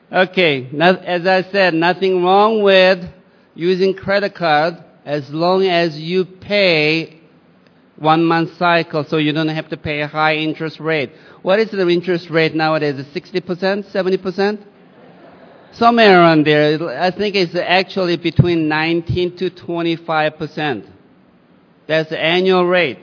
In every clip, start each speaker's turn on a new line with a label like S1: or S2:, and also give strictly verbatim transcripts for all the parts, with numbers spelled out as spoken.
S1: Okay, not, as I said, nothing wrong with using credit card as long as you pay one month cycle so you don't have to pay a high interest rate. What is the interest rate nowadays? Is it sixty percent, seventy percent? Somewhere around there. I think it's actually between nineteen to twenty-five percent. That's the annual rate.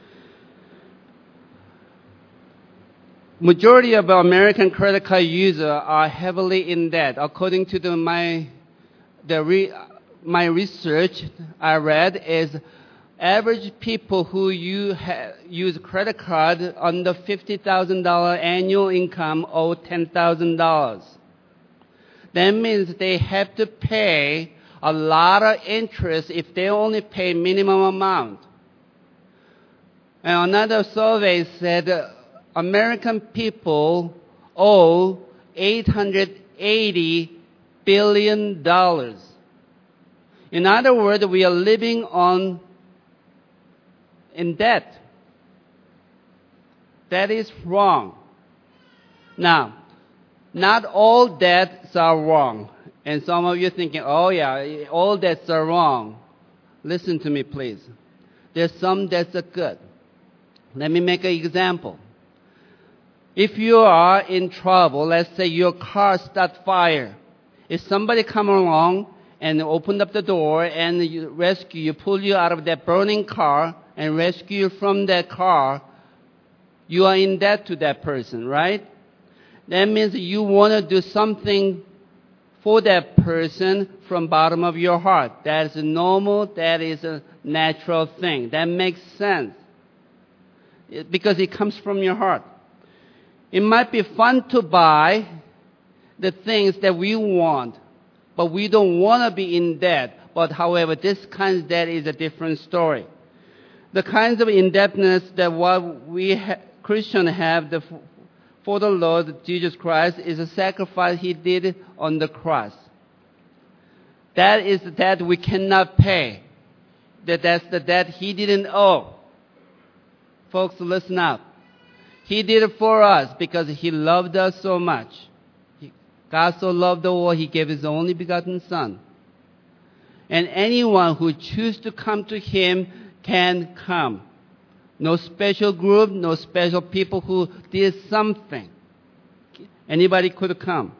S1: Majority of American credit card users are heavily in debt. According to the, my the re, my research I read is average people who use, use credit card under fifty thousand dollars annual income owe ten thousand dollars. That means they have to pay a lot of interest if they only pay minimum amount. And another survey said American people owe eight hundred eighty billion dollars. In other words, we are living on in debt. That is wrong. Now, not all debts are wrong. And some of you are thinking, oh yeah, all debts are wrong. Listen to me, please. There's some debts are good. Let me make an example. If you are in trouble, let's say your car starts fire. If somebody come along and open up the door and you rescue you, pull you out of that burning car and rescue you from that car, you are in debt to that person, right? That means you want to do something for that person from bottom of your heart. That is normal. That is a natural thing. That makes sense because it comes from your heart. It might be fun to buy the things that we want, but we don't want to be in debt. But however, this kind of debt is a different story. The kinds of indebtedness that what we ha- Christians have the, for the Lord Jesus Christ is a sacrifice He did on the cross. That is the debt we cannot pay. That that's the debt He didn't owe. Folks, listen up. He did it for us because He loved us so much. He, God so loved the world, He gave His only begotten Son. And anyone who chooses to come to Him can come. No special group, no special people who did something. Anybody could come.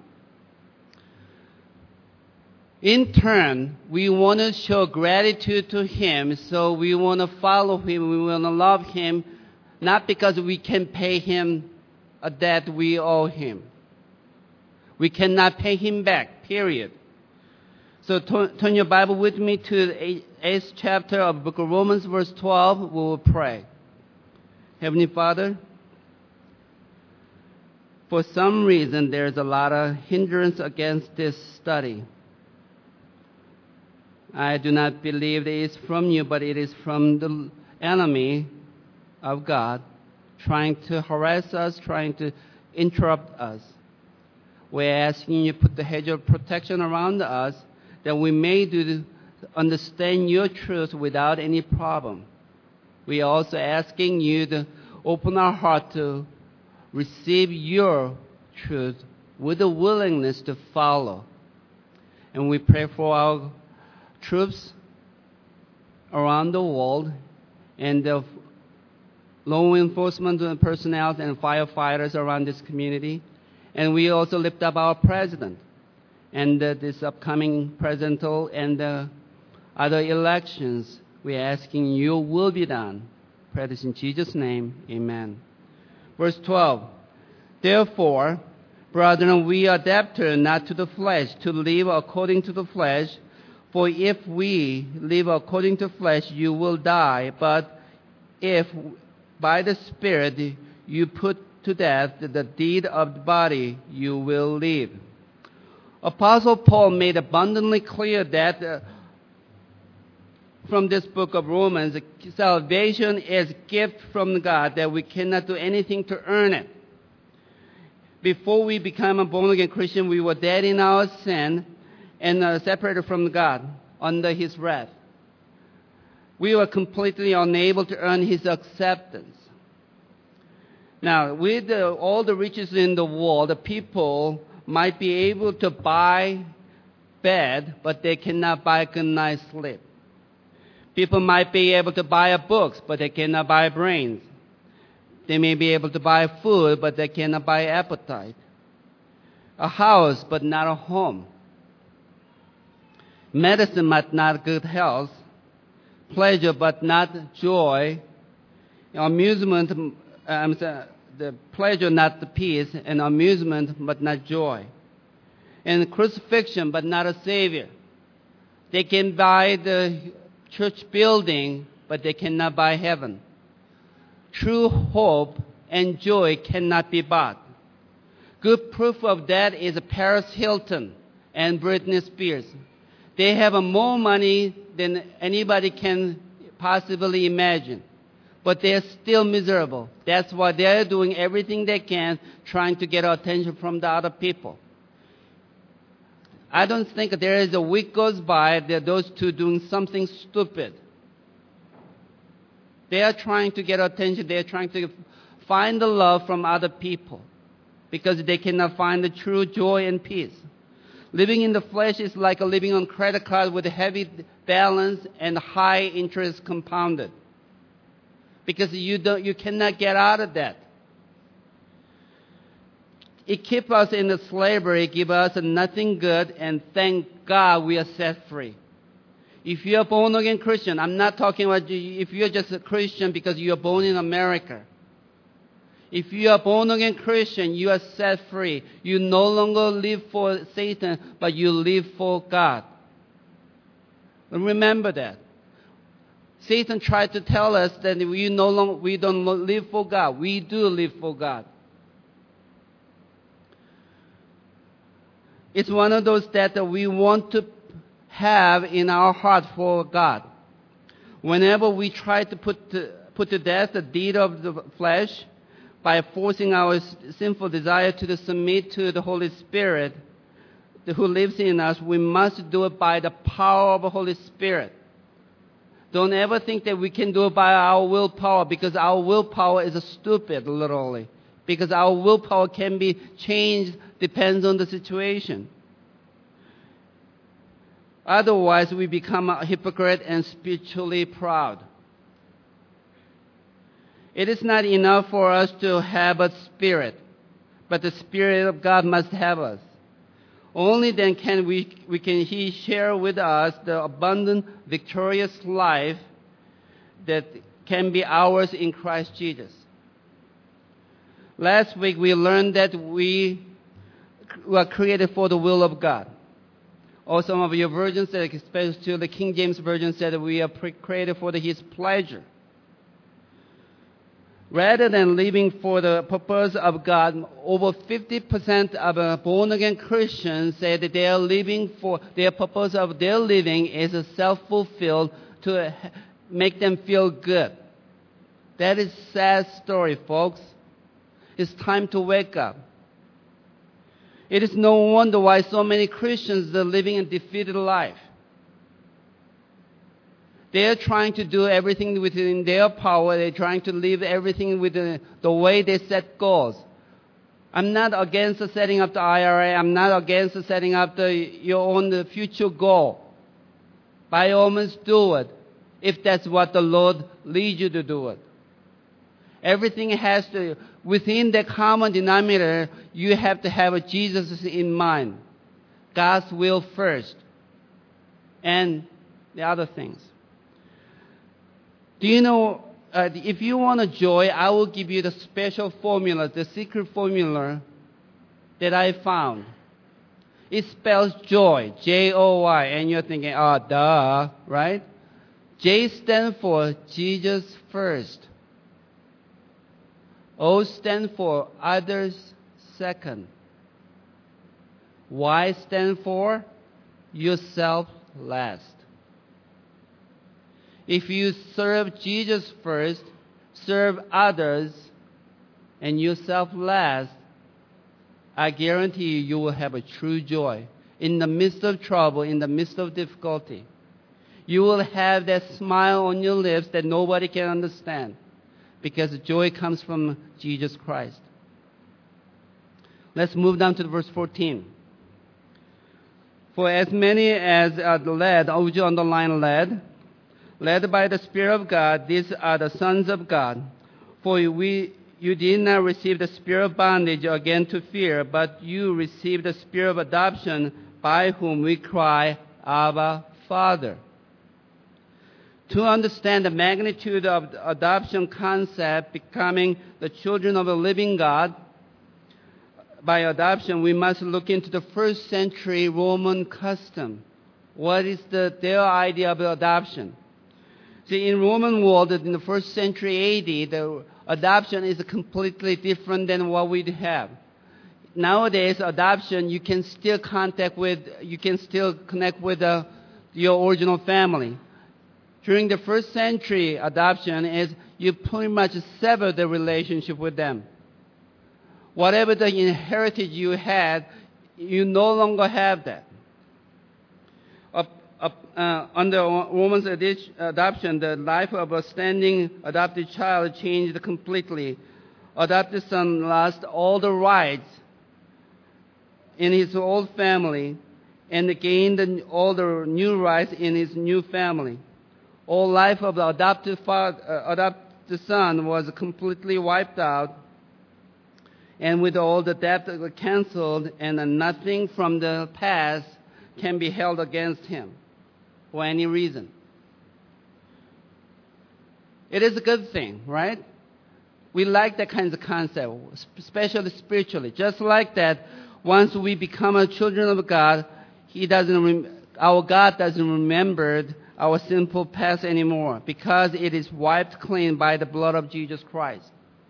S1: In turn, we want to show gratitude to Him, so we want to follow Him, we want to love Him, not because we can pay Him a debt we owe Him. We cannot pay Him back, period. So turn, turn your Bible with me to the eighth chapter of the book of Romans, verse twelve. We will pray. Heavenly Father, for some reason there's a lot of hindrance against this study. I do not believe it is from you, but it is from the enemy of God trying to harass us, trying to interrupt us. We're asking you to put the hedge of protection around us that we may do understand your truth without any problem. We are also asking you to open our heart to receive your truth with a willingness to follow. And we pray for our troops around the world and the law enforcement personnel and firefighters around this community. And we also lift up our president and uh, this upcoming presidential and uh, other elections. We are asking your will be done. Pray this in Jesus' name. Amen. Verse twelve. Therefore, brethren, we are debtors not to the flesh, to live according to the flesh. For if we live according to flesh, you will die. But if by the Spirit you put to death the deed of the body, you will live. Apostle Paul made abundantly clear that uh, from this book of Romans, salvation is a gift from God, that we cannot do anything to earn it. Before we become a born-again Christian, we were dead in our sin and uh, separated from God under His wrath. We were completely unable to earn His acceptance. Now, with uh, all the riches in the world, the people might be able to buy bed, but they cannot buy a good night's sleep. People might be able to buy books, but they cannot buy brains. They may be able to buy food, but they cannot buy appetite. A house, but not a home. Medicine, but not good health. Pleasure, but not joy. Amusement, um, the pleasure, not the peace. And amusement, but not joy. And crucifixion, but not a Savior. They can buy the church building, but they cannot buy heaven. True hope and joy cannot be bought. Good proof of that is Paris Hilton and Britney Spears. They have more money than anybody can possibly imagine. But they're still miserable. That's why they're doing everything they can, trying to get attention from the other people. I don't think there is a week goes by that those two doing something stupid. They are trying to get attention. They are trying to find the love from other people because they cannot find the true joy and peace. Living in the flesh is like living on credit card with a heavy balance and high interest compounded. Because you don't, you cannot get out of that. It keeps us in the slavery, gives us nothing good, and thank God we are set free. If you're a born-again Christian, I'm not talking about if you're just a Christian because you're born in America. If you are born-again Christian, you are set free. You no longer live for Satan, but you live for God. Remember that. Satan tried to tell us that we no longer we don't live for God. We do live for God. It's one of those that we want to have in our heart for God. Whenever we try to put to, put to death the deed of the flesh by forcing our sinful desire to submit to the Holy Spirit who lives in us, we must do it by the power of the Holy Spirit. Don't ever think that we can do it by our willpower, because our willpower is stupid, literally. Because our willpower can be changed, depends on the situation. Otherwise, we become a hypocrite and spiritually proud. It is not enough for us to have a spirit, but the Spirit of God must have us. Only then can we, we can He share with us the abundant, victorious life that can be ours in Christ Jesus. Last week we learned that we were created for the will of God. Or some of your versions said, especially the King James Version, said that we are created for the, His pleasure. Rather than living for the purpose of God, over fifty percent of born-again Christians say that they are living for, their purpose of their living is self-fulfilled to make them feel good. That is a sad story, folks. It's time to wake up. It is no wonder why so many Christians are living a defeated life. They're trying to do everything within their power. They're trying to live everything within the way they set goals. I'm not against setting up the I R A. I'm not against setting up the, your own future goal. By all means, do it, if that's what the Lord leads you to do it. Everything has to, within the common denominator, you have to have Jesus in mind. God's will first. And the other things. Do you know, uh, if you want a joy, I will give you the special formula, the secret formula that I found. It spells joy, J O Y, and you're thinking, oh, duh, right? J stands for Jesus first. O stands for others second. Y stands for yourself last. If you serve Jesus first, serve others, and yourself last, I guarantee you, you will have a true joy. In the midst of trouble, in the midst of difficulty, you will have that smile on your lips that nobody can understand, because joy comes from Jesus Christ. Let's move down to verse fourteen. For as many as are led, oh, would you underline led? Led by the Spirit of God, these are the sons of God. For we, you did not receive the spirit of bondage again to fear, but you received the spirit of adoption, by whom we cry, Abba, Father. To understand the magnitude of the adoption concept, becoming the children of a living God, by adoption, we must look into the first century Roman custom. What is the, their idea of adoption? See, in Roman world, in the first century A D, the adoption is completely different than what we have. Nowadays, adoption, you can still contact with, you can still connect with uh, your original family. During the first century, adoption is you pretty much sever the relationship with them. Whatever the inheritance you had, you no longer have that. Uh, uh, uh, under Roman's adoption, the life of a standing adopted child changed completely. Adopted son lost all the rights in his old family and gained all the new rights in his new family. All life of the adopted, father, uh, adopted son was completely wiped out. And with all the debt canceled, and nothing from the past can be held against him for any reason. It is a good thing, right? We like that kind of concept, especially spiritually. Just like that, once we become a children of God, He doesn't. Rem- our God doesn't remember our sinful past anymore, because it is wiped clean by the blood of Jesus Christ.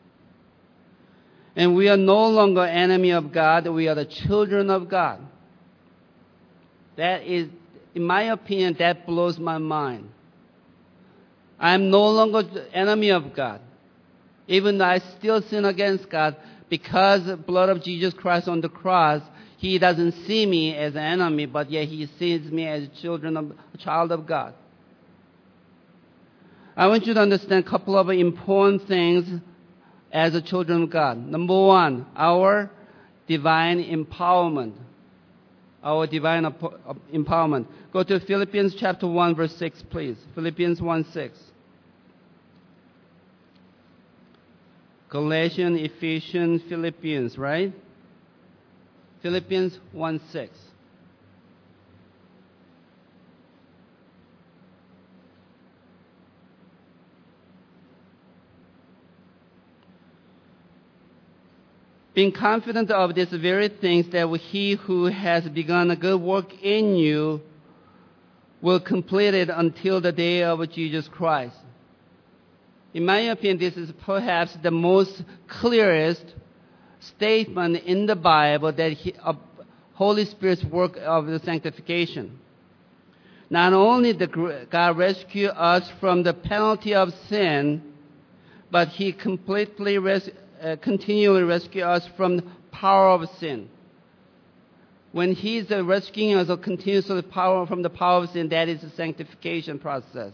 S1: And we are no longer enemy of God, we are the children of God. That is, in my opinion, that blows my mind. I am no longer the enemy of God. Even though I still sin against God, because the blood of Jesus Christ on the cross, He doesn't see me as an enemy, but yet He sees me as a children of, a child of God. I want you to understand a couple of important things as a children of God. Number one, our divine empowerment. Our divine empowerment. Go to Philippians chapter one, verse six, please. Philippians one, six. Galatians, Ephesians, Philippians, right? Philippians one, six. Being confident of these very things, that He who has begun a good work in you will complete it until the day of Jesus Christ. In my opinion, this is perhaps the most clearest statement in the Bible that he, uh, Holy Spirit's work of the sanctification. Not only did God rescue us from the penalty of sin, but He completely rescued Uh, continually rescue us from the power of sin. When He's uh, rescuing us or continuously power from the power of sin, that is the sanctification process.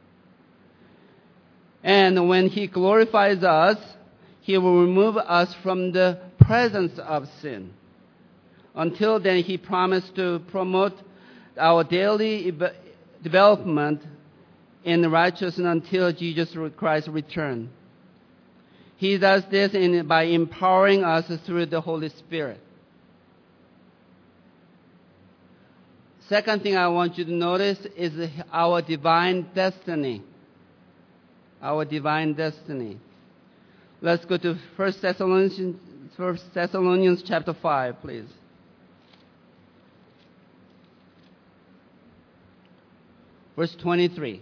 S1: And when He glorifies us, He will remove us from the presence of sin. Until then, He promised to promote our daily development in righteousness until Jesus Christ returns. He does this in, by empowering us through the Holy Spirit. Second thing I want you to notice is our divine destiny. Our divine destiny. Let's go to First Thessalonians, First Thessalonians chapter five, please. Verse twenty-three.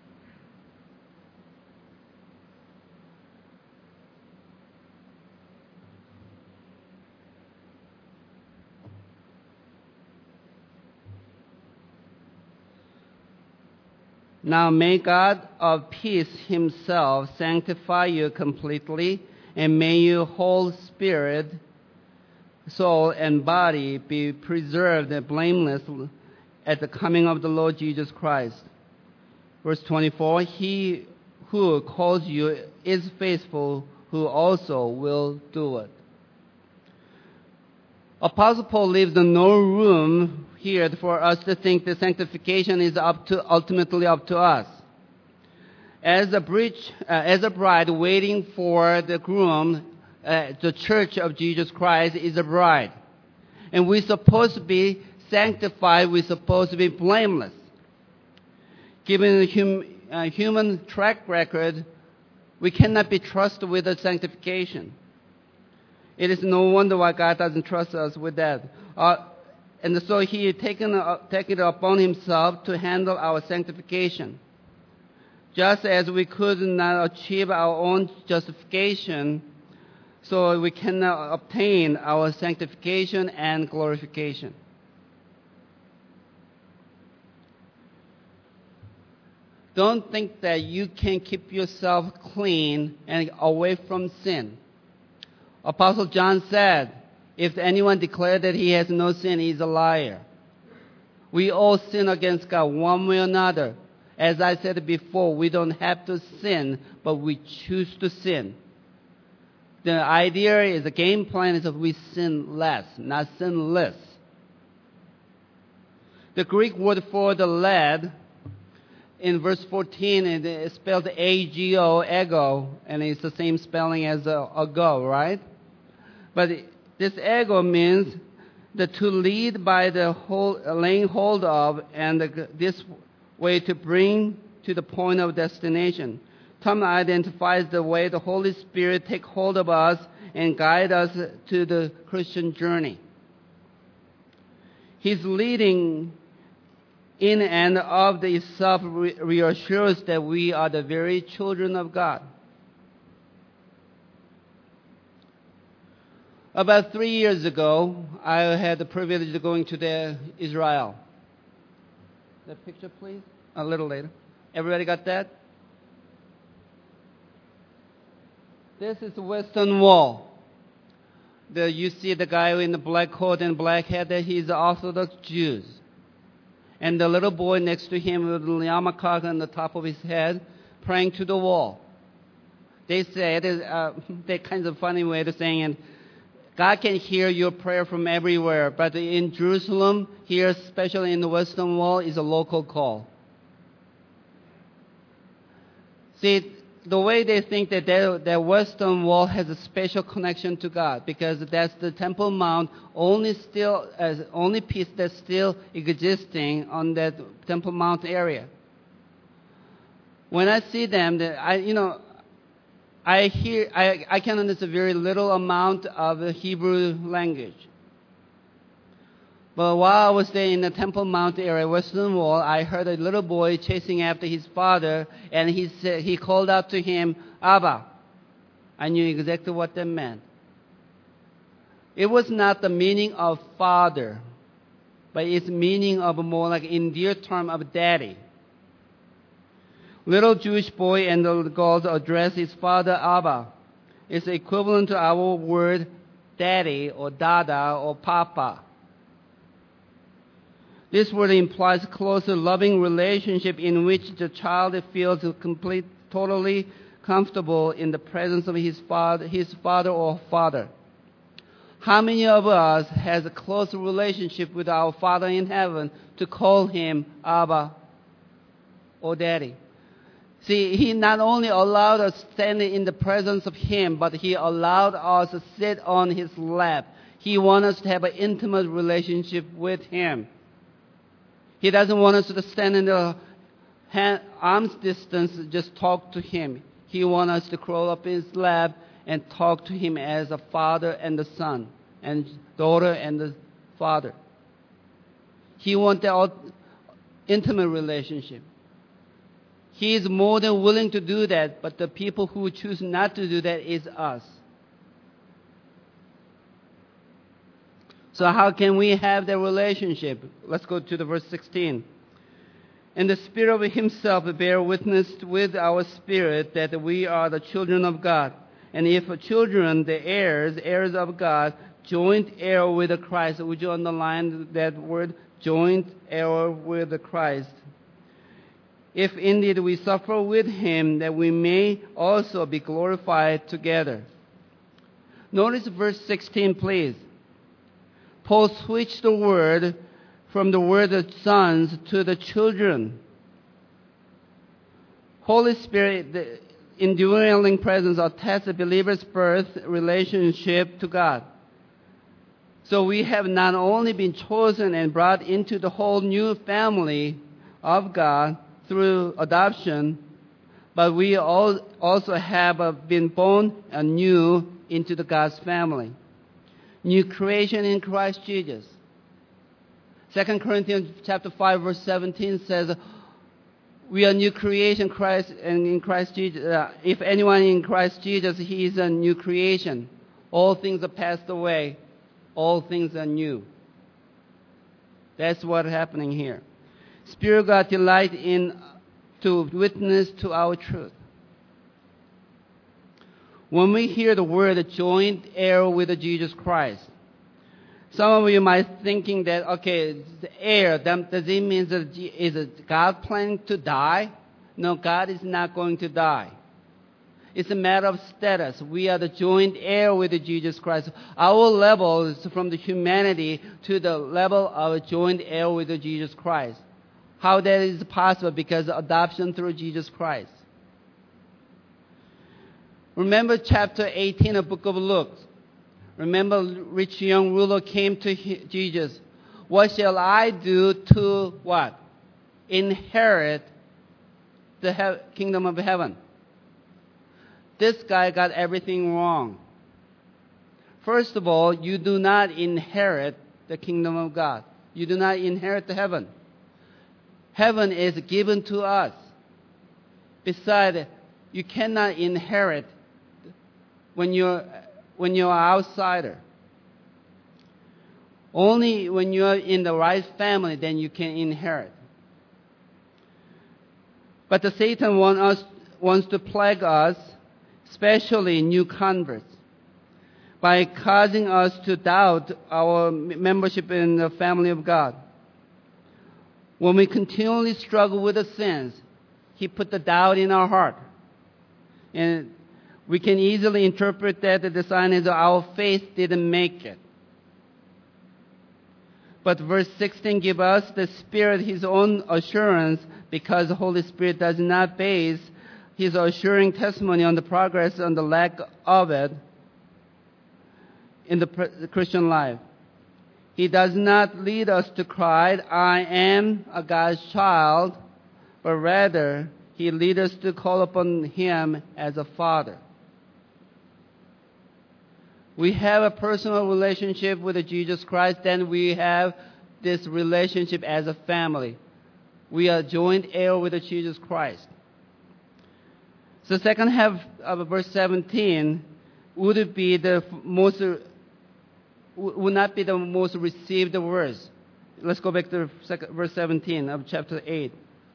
S1: Now may God of peace Himself sanctify you completely, and may your whole spirit, soul, and body be preserved and blameless at the coming of the Lord Jesus Christ. Verse twenty-four, He who calls you is faithful, who also will do it. Apostle Paul leaves no room here for us to think that sanctification is up to ultimately up to us. As a, bridge, uh, as a bride waiting for the groom, uh, the church of Jesus Christ is a bride. And we're supposed to be sanctified. We're supposed to be blameless. Given the hum, uh, human track record, we cannot be trusted with the sanctification. It is no wonder why God doesn't trust us with that. Uh, and so He has taken, uh, taken it upon Himself to handle our sanctification. Just as we could not achieve our own justification, so we cannot obtain our sanctification and glorification. Don't think that you can keep yourself clean and away from sin. Apostle John said, if anyone declares that he has no sin, he is a liar. We all sin against God one way or another. As I said before, we don't have to sin, but we choose to sin. The idea is, the game plan is that we sin less, not sinless. The Greek word for the led, in verse fourteen, it is spelled A G O, ego, and it's the same spelling as a, a go, right? But this ego means the to lead by the whole, laying hold of, and the, this way to bring to the point of destination. Tom identifies the way the Holy Spirit takes hold of us and guide us to the Christian journey. His leading in and of itself reassures that we are the very children of God. About three years ago, I had the privilege of going to the Israel. That picture, please. A little later. Everybody got that? This is the Western Wall. The, you see the guy in the black coat and black hat there, he's the Orthodox Jews. And the little boy next to him with the yarmulke on the top of his head, praying to the wall. They said, uh, they're kind of funny way of saying it, God can hear your prayer from everywhere, but in Jerusalem, here, especially in the Western Wall, is a local call. See, the way they think that the Western Wall has a special connection to God, because that's the Temple Mount, only still as only piece that's still existing on that Temple Mount area. When I see them, I you know, I hear I I can understand very little amount of the Hebrew language. But while I was there in the Temple Mount area, Western Wall, I heard a little boy chasing after his father, and he said, he called out to him, Abba. I knew exactly what that meant. It was not the meaning of father, but its meaning of more like endeared term of daddy. Little Jewish boy and the girl address his father Abba. It's equivalent to our word daddy or dada or papa. This word implies closer, loving relationship in which the child feels complete, totally comfortable in the presence of his father, his father or father. How many of us has a close relationship with our Father in heaven to call Him Abba or Daddy? See, He not only allowed us standing in the presence of Him, but He allowed us to sit on His lap. He wants us to have an intimate relationship with Him. He doesn't want us to stand in the hand, arm's distance and just talk to Him. He wants us to crawl up in His lap and talk to Him as a father and the son, and daughter and the father. He wants that intimate relationship. He is more than willing to do that, but the people who choose not to do that is us. So how can we have that relationship? Let's go to the verse sixteen. And the Spirit of Himself bear witness with our spirit that we are the children of God. And if children, the heirs, heirs of God, joint heir with Christ. Would you underline that word? Joint heir with Christ. If indeed we suffer with Him, that we may also be glorified together. Notice verse sixteen, please. Paul switched the word from the word of sons to the children. Holy Spirit, the indwelling presence, attests the believer's birth relationship to God. So we have not only been chosen and brought into the whole new family of God through adoption, but we all also have been born anew into the God's family. New creation in Christ Jesus. Second Corinthians chapter five verse seventeen says, we are new creation Christ and in Christ Jesus. Uh, if anyone in Christ Jesus, he is a new creation. All things are passed away. All things are new. That's what's happening here. Spirit of God delight in to witness to our truth. When we hear the word joint heir with Jesus Christ, some of you might thinking that, okay, the heir, does it mean that is God planning to die? No, God is not going to die. It's a matter of status. We are the joint heir with Jesus Christ. Our level is from the humanity to the level of joint heir with Jesus Christ. How that is possible? Because of adoption through Jesus Christ. Remember chapter eighteen of the book of Luke. Remember, rich young ruler came to Jesus. What shall I do to what? Inherit the he- kingdom of heaven. This guy got everything wrong. First of all, you do not inherit the kingdom of God. You do not inherit the heaven. Heaven is given to us. Besides, you cannot inherit when you're when you're an outsider. Only when you're in the right family, then you can inherit. But the Satan want us, wants to plague us, especially new converts, by causing us to doubt our membership in the family of God. When we continually struggle with the sins, he put the doubt in our heart. And we can easily interpret that the sign is our faith didn't make it. But verse sixteen gives us the Spirit his own assurance, because the Holy Spirit does not base his assuring testimony on the progress and the lack of it in the Christian life. He does not lead us to cry, I am a God's child, but rather he leads us to call upon him as a father. We have a personal relationship with Jesus Christ, then we have this relationship as a family. We are joint heir with Jesus Christ. So the second half of verse seventeen would be the most, would not be the most received verse. Let's go back to verse seventeen of chapter eight.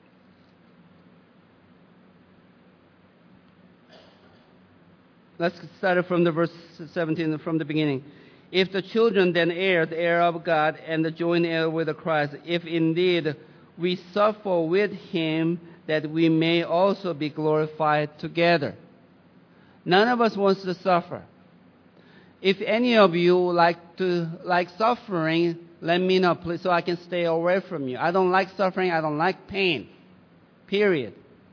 S1: Let's start from the verse seventeen, from the beginning. If the children then heir, the heir of God, and the joint heir with Christ, if indeed we suffer with him, that we may also be glorified together. None of us wants to suffer. If any of you like to like suffering, let me know, please, so I can stay away from you. I don't like suffering. I don't like pain. Period.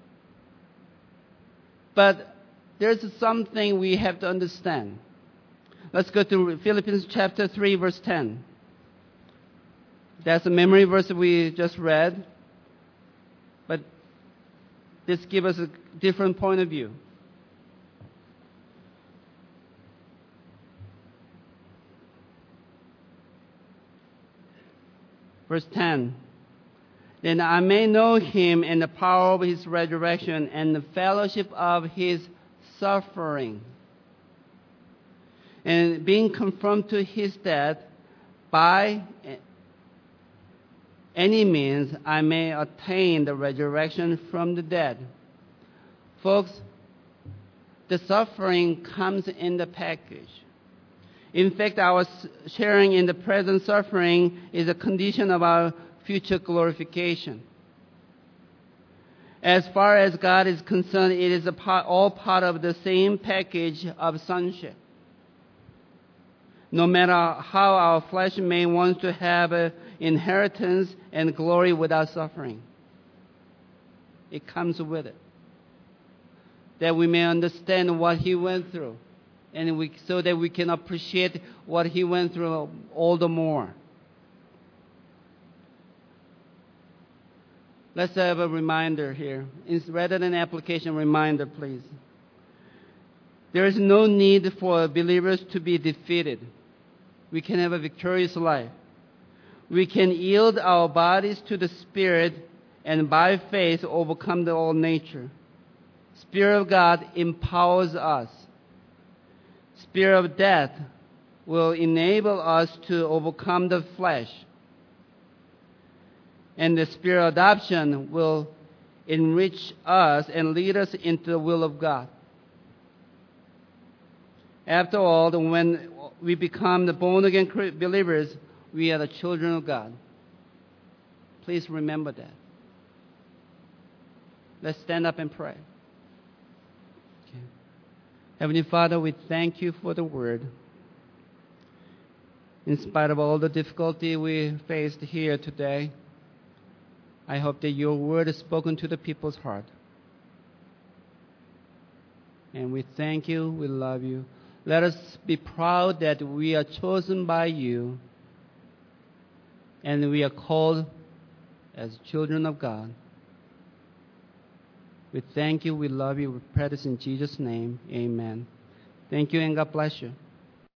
S1: But there's something we have to understand. Let's go to Philippians chapter three, verse ten. That's a memory verse we just read. But this gives us a different point of view. Verse ten. Then I may know him and the power of his resurrection and the fellowship of his suffering, and being conformed to his death, by any means I may attain the resurrection from the dead. Folks, the suffering comes in the package. In fact, our sharing in the present suffering is a condition of our future glorification. As far as God is concerned, it is a part, all part of the same package of sonship. No matter how our flesh may want to have an inheritance and glory without suffering. It comes with it. That we may understand what he went through, and we, so that we can appreciate what he went through all the more. Let's have a reminder here. Rather than application, reminder, please. There is no need for believers to be defeated. We can have a victorious life. We can yield our bodies to the Spirit and by faith overcome the old nature. Spirit of God empowers us. Spirit of death will enable us to overcome the flesh. And the Spirit of adoption will enrich us and lead us into the will of God. After all, when we become the born-again believers, we are the children of God. Please remember that. Let's stand up and pray. Okay. Heavenly Father, we thank you for the word. In spite of all the difficulty we faced here today, I hope that your word is spoken to the people's heart. And we thank you, we love you. Let us be proud that we are chosen by you and we are called as children of God. We thank you, we love you, we pray this in Jesus' name. Amen. Thank you and God bless you.